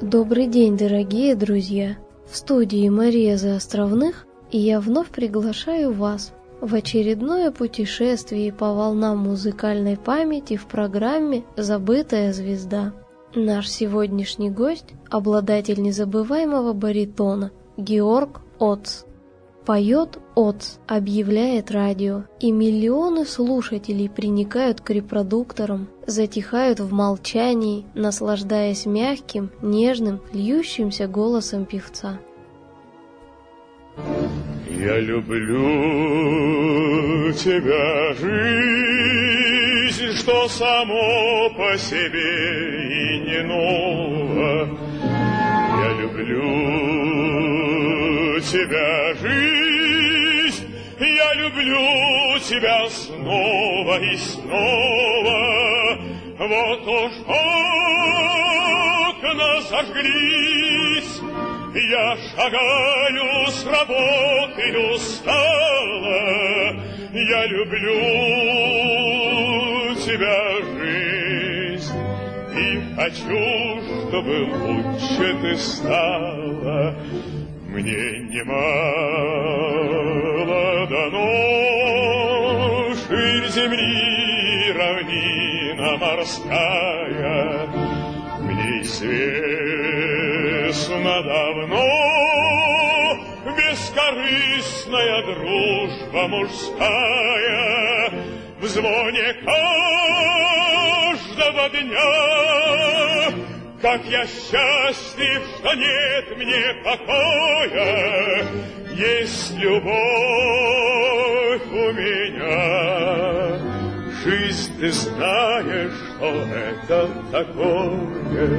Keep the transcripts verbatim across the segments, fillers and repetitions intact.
Добрый день, дорогие друзья! В студии Мария Заостровных, и я вновь приглашаю вас в очередное путешествие по волнам музыкальной памяти в программе «Забытая звезда». Наш сегодняшний гость – обладатель незабываемого баритона Георг Оц. Поет Оц, объявляет радио, и миллионы слушателей приникают к репродукторам, затихают в молчании, наслаждаясь мягким, нежным, льющимся голосом певца. Я люблю тебя, жизнь, что само по себе и не ново. Я люблю тебя, жизнь, я люблю тебя снова и снова. Вот уж окна зажглись, я шагаю с работы устала. Я люблю тебя, жизнь, и хочу, чтобы лучше ты стала. Мне немало дано, ширь земли, равнина морская. Мне известно давно бескорыстная дружба мужская. В звоне каждого дня, как я счастлив, что нет мне покоя. Есть любовь у меня, жизнь, ты знаешь, что это такое.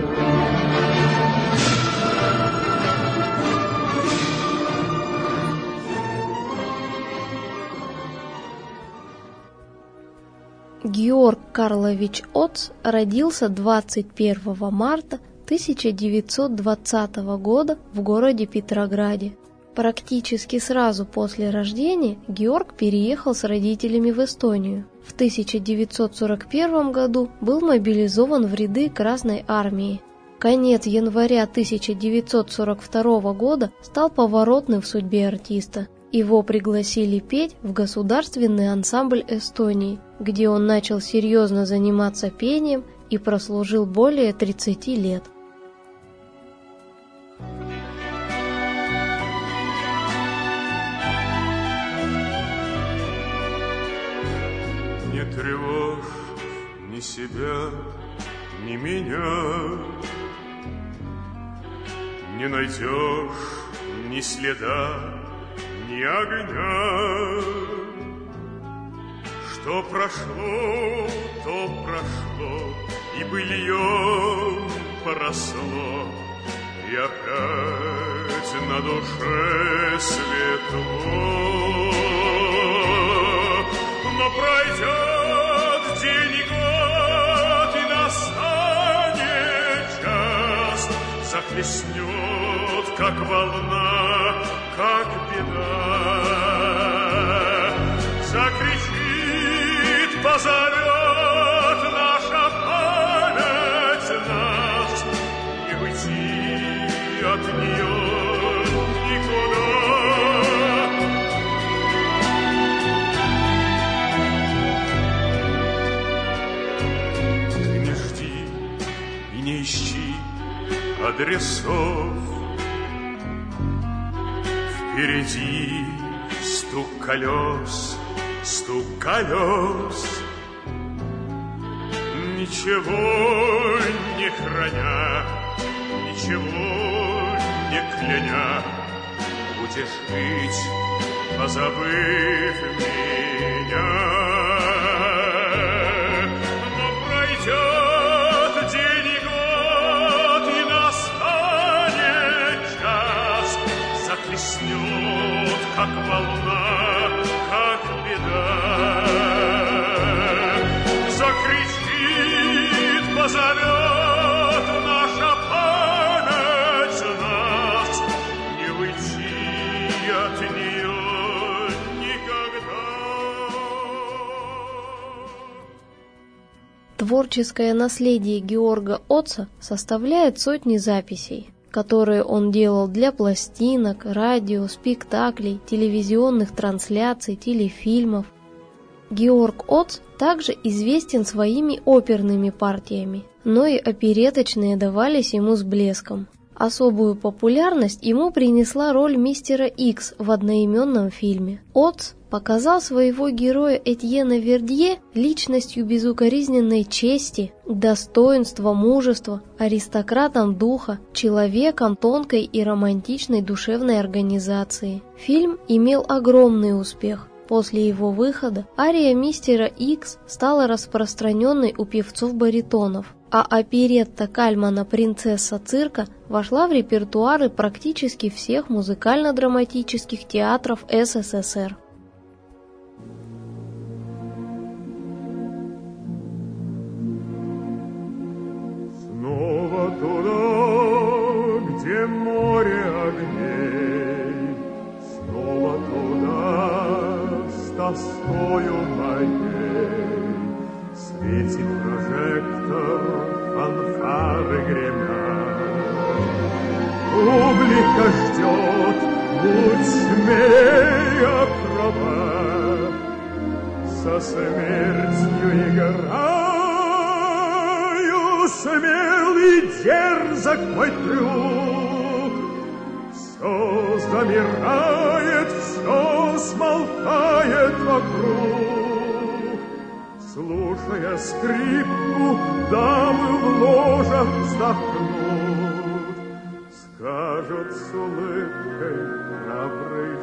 Георг Карлович Оц родился двадцать первого марта тысяча девятьсот двадцатого года в городе Петрограде. Практически сразу после рождения Георг переехал с родителями в Эстонию. В тысяча девятьсот сорок первом году был мобилизован в ряды Красной армии. Конец января тысяча девятьсот сорок второго года стал поворотным в судьбе артиста. Его пригласили петь в государственный ансамбль Эстонии, где он начал серьезно заниматься пением и прослужил более тридцати лет. Не тревожь ни себя, ни меня, не найдешь ни следа, ни огня. Что прошло, то прошло, и быльем поросло, и опять на душе светло. Но пройдет день и год, и настанет час, захлестнет, как волна, как беда. Закричит, позовет наша память нас, не уйти от нее никуда. Ты не жди и не ищи адресов. Впереди стук колес, стук колес. Ничего не храня, ничего не кляня, будешь жить, позабыв меня. Но пройдет день и год, и настанет час, захлестнет, как волна, как беда. Закричит, позовет наша память нас, не уйти от нее никогда. Творческое наследие Георга Оца составляет сотни записей, которые он делал для пластинок, радио, спектаклей, телевизионных трансляций, телефильмов. Георг Оц также известен своими оперными партиями, но и опереточные давались ему с блеском. Особую популярность ему принесла роль мистера Икс в одноименном фильме. Оц показал своего героя Этьена Вердье личностью безукоризненной чести, достоинства, мужества, аристократом духа, человеком тонкой и романтичной душевной организации. Фильм имел огромный успех. После его выхода ария мистера Икс стала распространенной у певцов-баритонов, а оперетта Кальмана «Принцесса цирка» вошла в репертуары практически всех музыкально-драматических театров эс эс эс эр. Снова туда, где море огней, снова туда с тоскою моей, светит прожектор, фанфары гремят. Публика ждет, будь смелей, акробат, со смертью играю, смелый дерзок мой трюк. Все замирает, все смолкает вокруг. Слушая скрипку, дамы в ложах вздохнут, скажут с улыбкой храбрый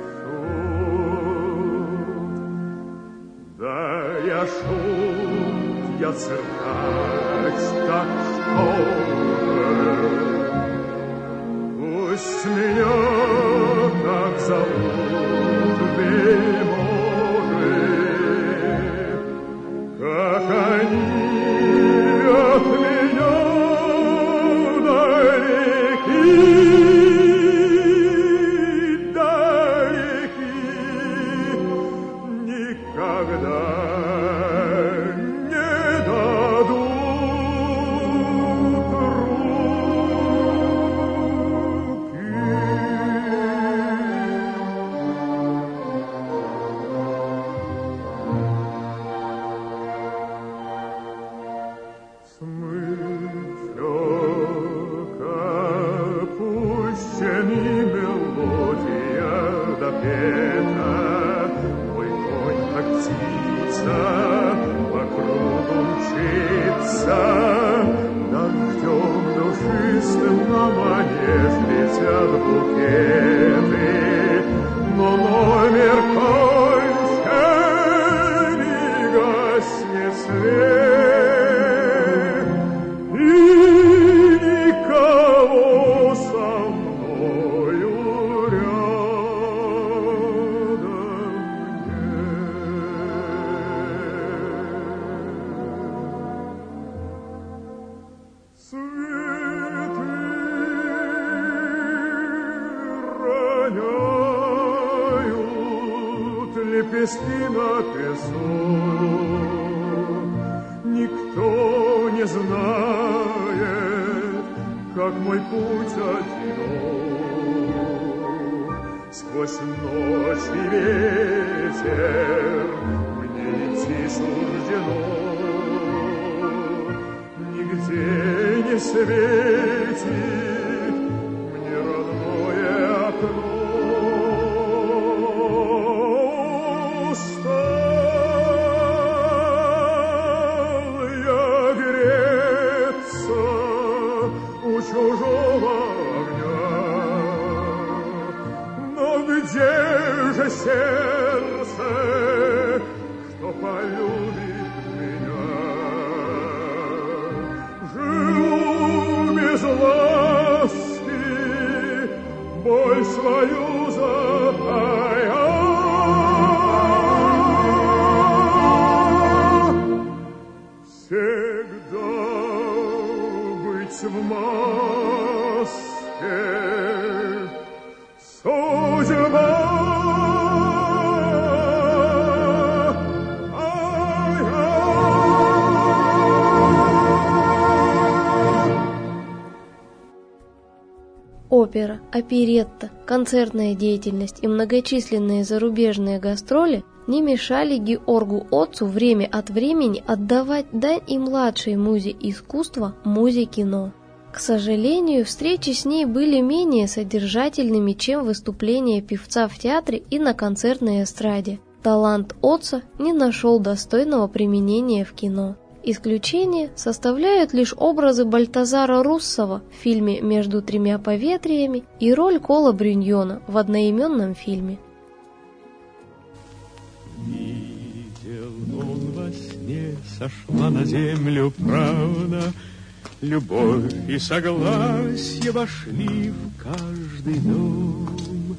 шут. Да я шут, я циркач, так что же? Пусть меня так зовут вельможи, как они от меня далеки, далеки, никогда не дадут лепестки на песок. Никто не знает, как мой путь одинок. Сквозь ночь и ветер мне идти суждено. Нигде не светит мне родное окно. Чужого огня, но где же сердце, что полюбит меня? Живу без ласки, боль свою затая. Всегда быть в маске судьба. Ай-ай. опера, оперетта, концертная деятельность и многочисленные зарубежные гастроли не мешали Георгу Оцу время от времени отдавать дань и младшей музе искусства, музе кино. К сожалению, встречи с ней были менее содержательными, чем выступления певца в театре и на концертной эстраде. Талант Оца не нашел достойного применения в кино. Исключение составляют лишь образы Бальтазара Руссова в фильме «Между тремя поветриями» и роль Кола Брюньона в одноименном фильме. Видел он во сне, сошла на землю правда, любовь и согласие вошли в каждый дом.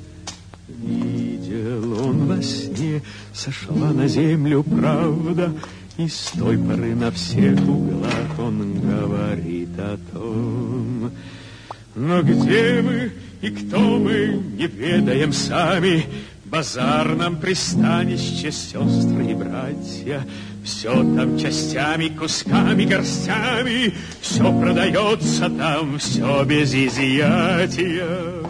Видел он во сне, сошла на землю правда, и с той поры на всех углах он говорит о том. Но где мы и кто мы, не ведаем сами, в базарном пристанище сестры и братья. Все там частями, кусками, горстями, все продается там, все без изъятия.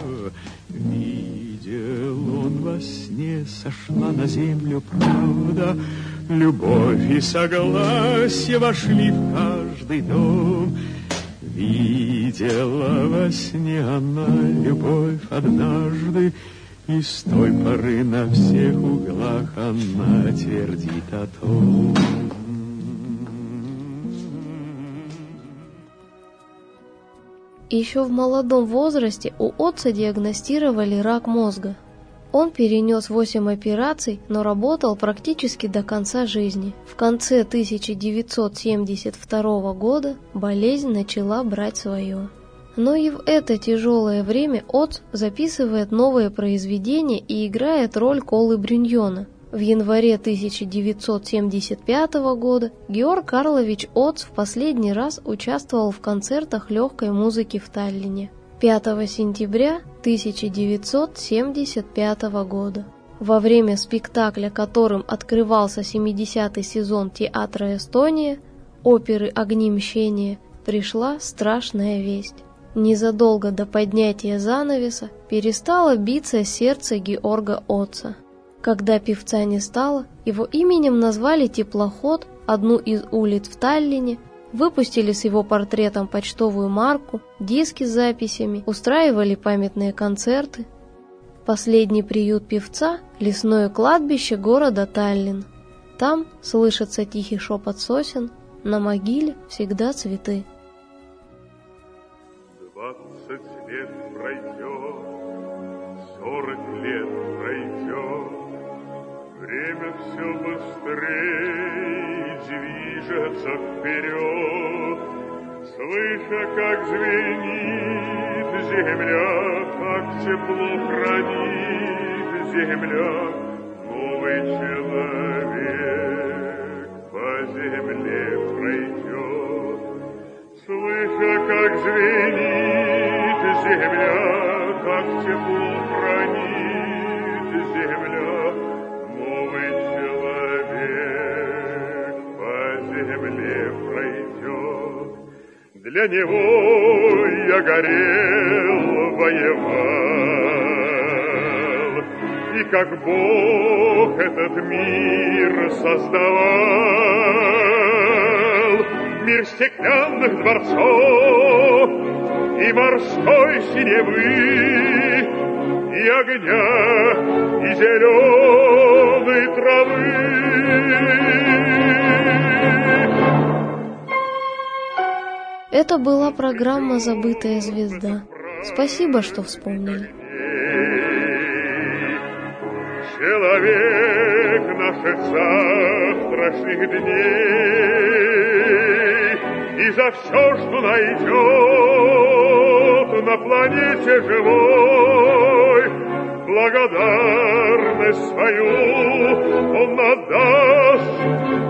Видел он во сне, сошла на землю правда, любовь и согласие вошли в каждый дом. Видела во сне она любовь однажды, и с той поры на всех углах она твердит о том. Еще в молодом возрасте у Оца диагностировали рак мозга. Он перенес восемь операций, но работал практически до конца жизни. В конце тысяча девятьсот семьдесят второго года болезнь начала брать свое. Но и в это тяжелое время Оц записывает новые произведения и играет роль Колы Брюньона. В январе тысяча девятьсот семьдесят пятого года Георг Карлович Оц в последний раз участвовал в концертах легкой музыки в Таллине. пятого сентября тысяча девятьсот семьдесят пятого года. Во время спектакля, которым открывался семидесятый сезон театра «Эстония», оперы «Огни мщения», пришла страшная весть. Незадолго до поднятия занавеса перестало биться сердце Георга Оца. Когда певца не стало, его именем назвали теплоход, одну из улиц в Таллине, выпустили с его портретом почтовую марку, диски с записями, устраивали памятные концерты. Последний приют певца – лесное кладбище города Таллин. Там слышится тихий шепот сосен, на могиле всегда цветы. Двадцать лет пройдет, сорок лет пройдет, время все быстрее движется вперед, слыша, как звенит земля, как тепло хранит земля, новый человек по земле пройдет, слыша, как звенит земля, как тепло хранит земля, новый человек по земле пройдет. Для него я горел, воевал, и как Бог этот мир создавал, мир стеклянных дворцов и морской синевы, и огня, и зеленой травы. Это была программа «Забытая звезда». Спасибо, что вспомнили. Человек наших завтрашних дней, и за все, что найдет на планете живой, благодарность свою он отдаст